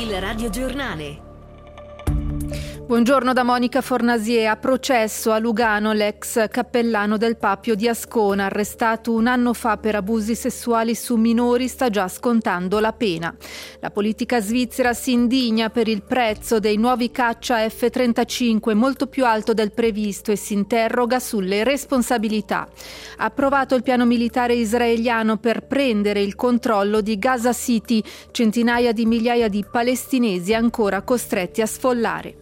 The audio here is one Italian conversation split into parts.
Il radiogiornale. Buongiorno da Monica Fornasier. A processo a Lugano l'ex cappellano del Papio di Ascona, arrestato un anno fa per abusi sessuali su minori, sta già scontando la pena. La politica svizzera si indigna per il prezzo dei nuovi caccia F-35, molto più alto del previsto, e si interroga sulle responsabilità. Ha approvato il piano militare israeliano per prendere il controllo di Gaza City, centinaia di migliaia di palestinesi ancora costretti a sfollare.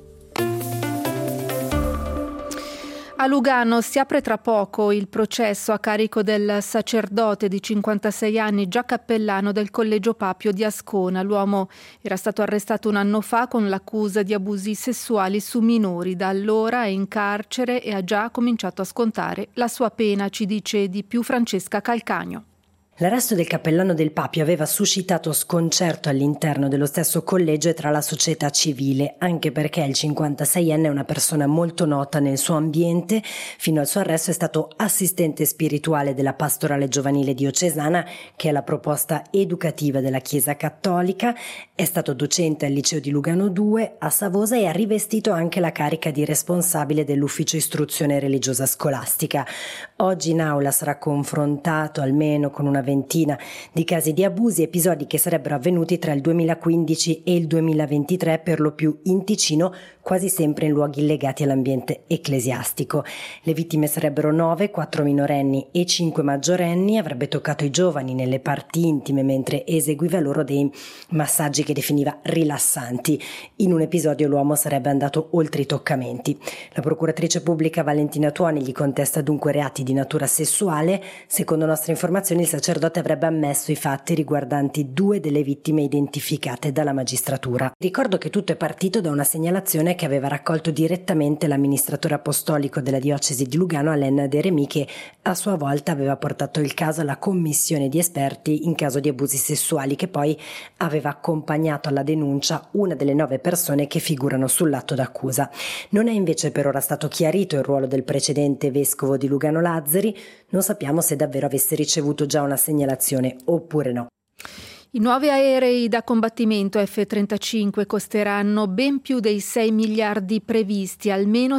A Lugano si apre tra poco il processo a carico del sacerdote di 56 anni, già cappellano del Collegio Papio di Ascona. L'uomo era stato arrestato un anno fa con l'accusa di abusi sessuali su minori. Da allora è in carcere e ha già cominciato a scontare la sua pena, ci dice di più Francesca Calcagno. L'arresto del cappellano del Papio aveva suscitato sconcerto all'interno dello stesso collegio e tra la società civile, anche perché il 56enne è una persona molto nota nel suo ambiente. Fino al suo arresto è stato assistente spirituale della pastorale giovanile diocesana, che è la proposta educativa della Chiesa Cattolica, è stato docente al liceo di Lugano 2 a Savosa e ha rivestito anche la carica di responsabile dell'ufficio istruzione religiosa scolastica. Oggi in aula sarà confrontato almeno con una ventina di casi di abusi, episodi che sarebbero avvenuti tra il 2015 e il 2023, per lo più in Ticino, quasi sempre in luoghi legati all'ambiente ecclesiastico. Le vittime sarebbero 9, 4 minorenni e 5 maggiorenni. Avrebbe toccato i giovani nelle parti intime mentre eseguiva loro dei massaggi che definiva rilassanti. In un episodio l'uomo sarebbe andato oltre i toccamenti. La procuratrice pubblica Valentina Tuoni gli contesta dunque reati di natura sessuale. Secondo nostre informazioni il sacerdote avrebbe ammesso i fatti riguardanti 2 delle vittime identificate dalla magistratura. Ricordo che tutto è partito da una segnalazione che aveva raccolto direttamente l'amministratore apostolico della diocesi di Lugano, Alain De Remy, che a sua volta aveva portato il caso alla commissione di esperti in caso di abusi sessuali, che poi aveva accompagnato alla denuncia una delle 9 persone che figurano sull'atto d'accusa. Non è invece per ora stato chiarito il ruolo del precedente vescovo di Lugano Lazzari. Non sappiamo se davvero avesse ricevuto già una segnalazione oppure no. I nuovi aerei da combattimento F-35 costeranno ben più dei 6 miliardi previsti, almeno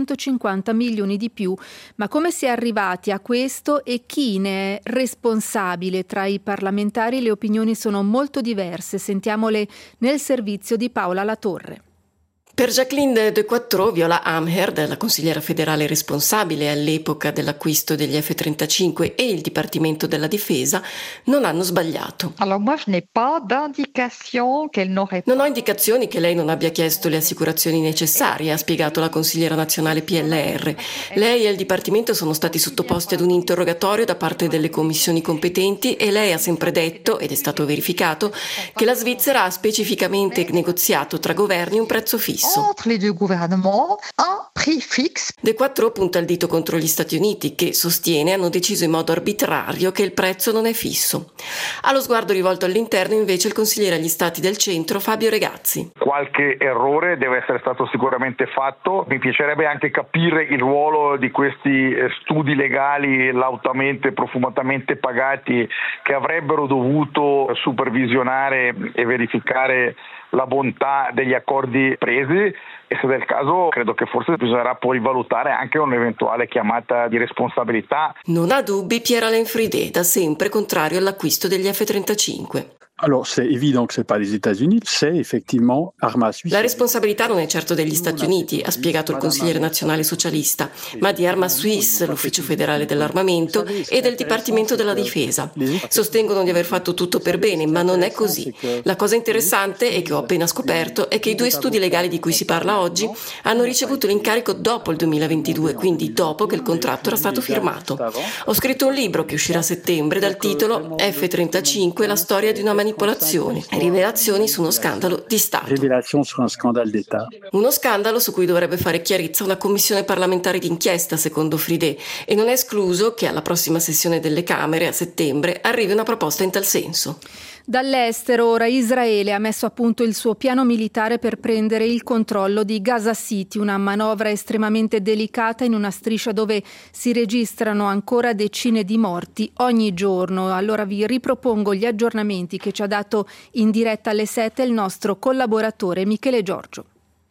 650 milioni di più. Ma come si è arrivati a questo e chi ne è responsabile? Tra i parlamentari le opinioni sono molto diverse. Sentiamole nel servizio di Paola Latorre. Per Jacqueline De Quattro, Viola Amherd, la consigliera federale responsabile all'epoca dell'acquisto degli F-35, e il Dipartimento della Difesa non hanno sbagliato. Non ho indicazioni che lei non abbia chiesto le assicurazioni necessarie, ha spiegato la consigliera nazionale PLR. Lei e il Dipartimento sono stati sottoposti ad un interrogatorio da parte delle commissioni competenti e lei ha sempre detto, ed è stato verificato, che la Svizzera ha specificamente negoziato tra governi un prezzo fisso. Entre les deux gouvernements, un prix fixe. De Quattro punta il dito contro gli Stati Uniti, che sostiene hanno deciso in modo arbitrario che il prezzo non è fisso. Allo sguardo rivolto all'interno invece il consigliere agli Stati del Centro Fabio Regazzi. Qualche errore deve essere stato sicuramente fatto. Mi piacerebbe anche capire il ruolo di questi studi legali lautamente, profumatamente pagati, che avrebbero dovuto supervisionare e verificare la bontà degli accordi presi, e se del caso credo che forse bisognerà poi valutare anche un'eventuale chiamata di responsabilità. Non ha dubbi Pierre Alain Fridet, da sempre contrario all'acquisto degli F-35. Alors, c'est évident que c'est pas les États-Unis, c'est effectivement Arma Suisse. La responsabilità non è certo degli Stati Uniti, ha spiegato il consigliere nazionale socialista, ma di Arma Suisse, l'ufficio federale dell'armamento, e del Dipartimento della Difesa. Sostengono di aver fatto tutto per bene, ma non è così. La cosa interessante, e che ho appena scoperto, è che i 2 studi legali di cui si parla oggi hanno ricevuto l'incarico dopo il 2022, quindi dopo che il contratto era stato firmato. Ho scritto un libro che uscirà a settembre dal titolo F-35, la storia di una manipolazione, rivelazioni su uno scandalo di Stato. Révélation sur un scandale d'État. Uno scandalo su cui dovrebbe fare chiarezza una commissione parlamentare d'inchiesta, secondo Fridet, e non è escluso che alla prossima sessione delle Camere, a settembre, arrivi una proposta in tal senso. Dall'estero ora Israele ha messo a punto il suo piano militare per prendere il controllo di Gaza City, una manovra estremamente delicata in una striscia dove si registrano ancora decine di morti ogni giorno. Allora vi ripropongo gli aggiornamenti che ci ha dato in diretta alle 7 il nostro collaboratore Michele Giorgio.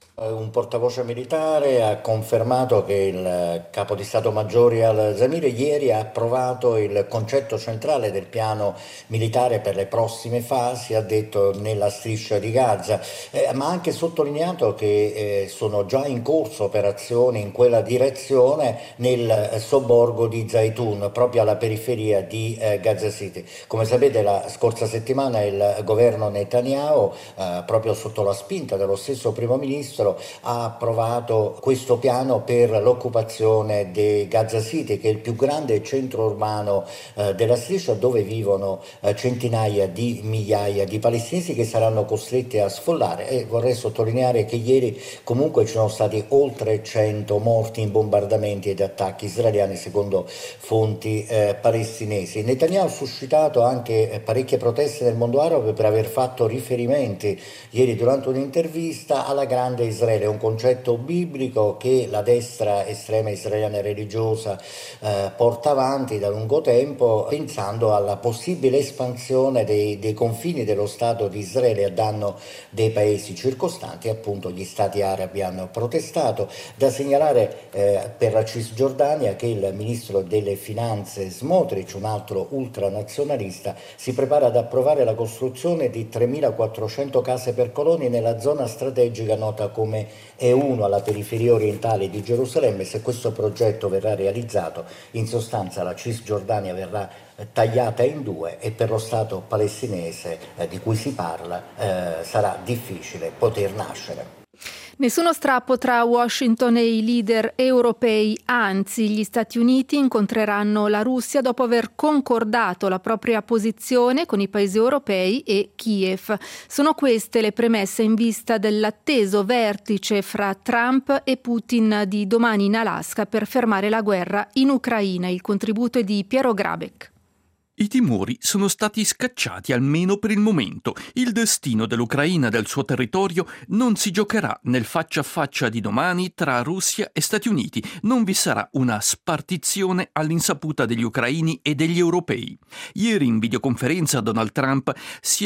Un portavoce militare ha confermato che il capo di Stato Maggiore al-Zamir ieri ha approvato il concetto centrale del piano militare per le prossime fasi, ha detto, nella striscia di Gaza, ma ha anche sottolineato che sono già in corso operazioni in quella direzione nel sobborgo di Zaytun, proprio alla periferia di Gaza City. Come sapete, la scorsa settimana il governo Netanyahu, proprio sotto la spinta dello stesso primo ministro, ha approvato questo piano per l'occupazione di Gaza City, che è il più grande centro urbano della striscia, dove vivono centinaia di migliaia di palestinesi che saranno costretti a sfollare. E vorrei sottolineare che ieri comunque ci sono stati oltre 100 morti in bombardamenti ed attacchi israeliani, secondo fonti palestinesi. Netanyahu ha suscitato anche parecchie proteste nel mondo arabo per aver fatto riferimenti ieri durante un'intervista alla grande Israele, un concetto biblico che la destra estrema israeliana religiosa porta avanti da lungo tempo, pensando alla possibile espansione dei confini dello Stato di Israele a danno dei paesi circostanti. Appunto, gli stati arabi hanno protestato. Da segnalare per la Cisgiordania che il ministro delle finanze Smotrich, un altro ultranazionalista, si prepara ad approvare la costruzione di 3.400 case per coloni nella zona strategica nota come E1 alla periferia orientale di Gerusalemme. Se questo progetto verrà realizzato, in sostanza la Cisgiordania verrà tagliata in due e per lo Stato palestinese di cui si parla sarà difficile poter nascere. Nessuno strappo tra Washington e i leader europei, anzi gli Stati Uniti incontreranno la Russia dopo aver concordato la propria posizione con i paesi europei e Kiev. Sono queste le premesse in vista dell'atteso vertice fra Trump e Putin di domani in Alaska per fermare la guerra in Ucraina. Il contributo è di Piero Grabeck. I timori sono stati scacciati almeno per il momento. Il destino dell'Ucraina e del suo territorio non si giocherà nel faccia a faccia di domani tra Russia e Stati Uniti. Non vi sarà una spartizione all'insaputa degli ucraini e degli europei. Ieri in videoconferenza Donald Trump si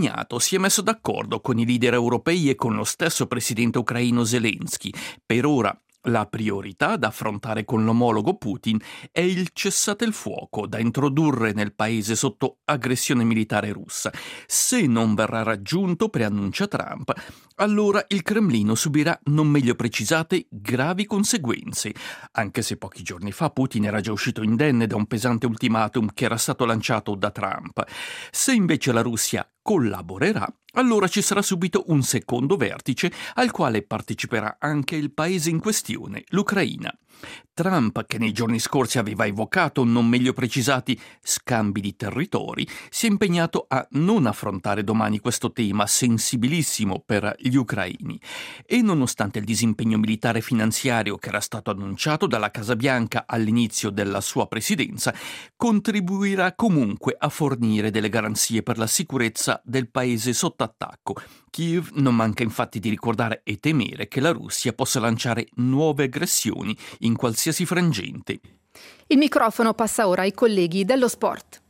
è messo d'accordo con i leader europei e con lo stesso presidente ucraino Zelensky. Per ora la priorità da affrontare con l'omologo Putin è il cessate il fuoco da introdurre nel paese sotto aggressione militare russa. Se non verrà raggiunto, preannuncia Trump, allora il Cremlino subirà, non meglio precisate, gravi conseguenze, anche se pochi giorni fa Putin era già uscito indenne da un pesante ultimatum che era stato lanciato da Trump. Se invece la Russia collaborerà, allora ci sarà subito un secondo vertice al quale parteciperà anche il paese in questione, l'Ucraina. Trump, che nei giorni scorsi aveva evocato non meglio precisati scambi di territori, si è impegnato a non affrontare domani questo tema sensibilissimo per gli ucraini. E nonostante il disimpegno militare e finanziario che era stato annunciato dalla Casa Bianca all'inizio della sua presidenza, contribuirà comunque a fornire delle garanzie per la sicurezza del paese sotto attacco. Kiev non manca infatti di ricordare e temere che la Russia possa lanciare nuove aggressioni in qualsiasi frangente. Il microfono passa ora ai colleghi dello sport.